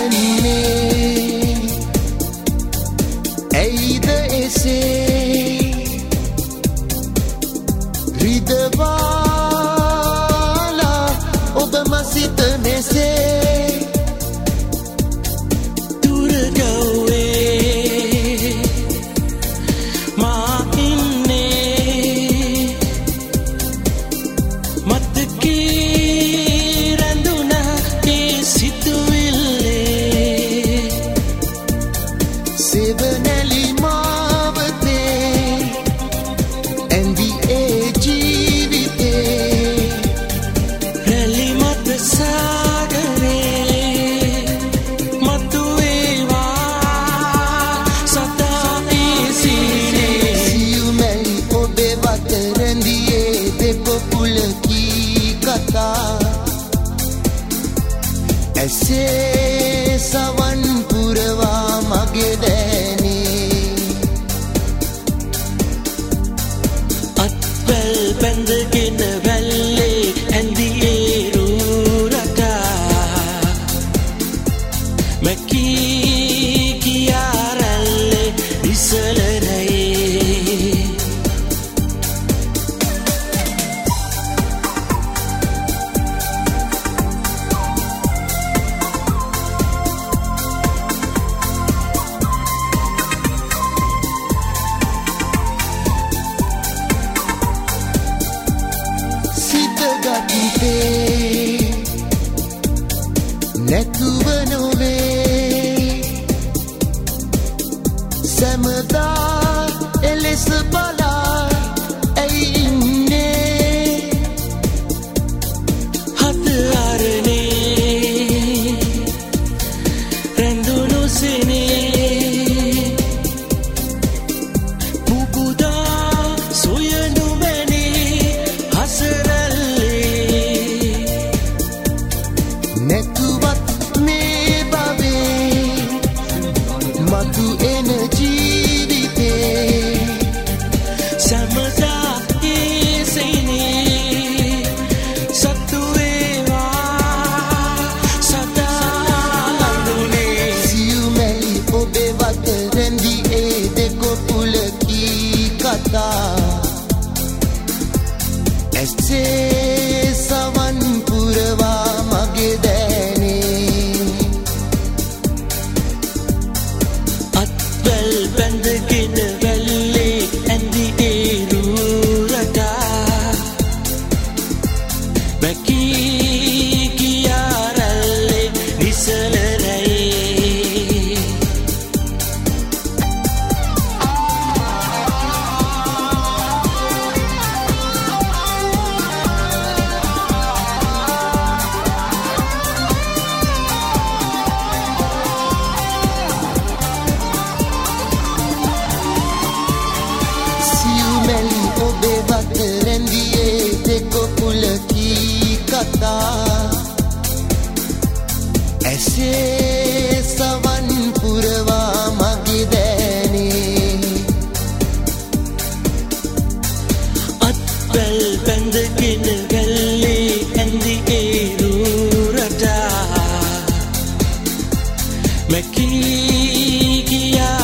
වෙන්නේ ඇයිද එසේ රිදවාලා ඔබම සිත මෙසේ දුර ගව්වේ මා ඉන්නේ මතකේ රැඳුණා ඒ සිතුවිල්ලේ සෙවනැලි මාවතේ ඇඳි ඒ ජීවිතේ රැලි මත සාගරේ මතුවේවා සදා ඒ සිහිනේ සියුමැලි ඔබේ වත රැඳියේ දෙකොපුලකී කතා ඇසේ සවන් පුරවා මගේ දෑනේ අත්වැල් බැඳගෙන වැල්ලේ ඇඳියේ රූරටා මැකී ගියා රැල්ලේ ඉසලරයේ නැතුව නොවේ සැමදා එලෙස බලා ඇයි ඉන්නේ හත අරනේ රැඳුණු සිනේ පුබුදා සොයනු මැනේ හසරල්ලේ නැතුවත් මේ බවේ මතු එන ජීවිතේ සමදා ඒ සිනේ සතු වේවා සදා ලඳුනේ සියුමැලි ඔබේ වත රැඳි ඒ දෙකොපුලකී කතා ඇසේ සවන් පුරවා මගේ දෑනේ අත්වැල් බැඳගෙන වැල්ලේ ඇඳියේ රූරටා මැකී ගියා රැල්ලේ නිසලරයේ සියුමැලි ඔබේ වත රැඳියේ දෙකොපුලකී කතා ඇසේ සවන් පුරවා මගේ දෑනේ අත්වැල් බැඳගෙන වැල්ලේ ඇඳියේ රූරටා මැකී ගියා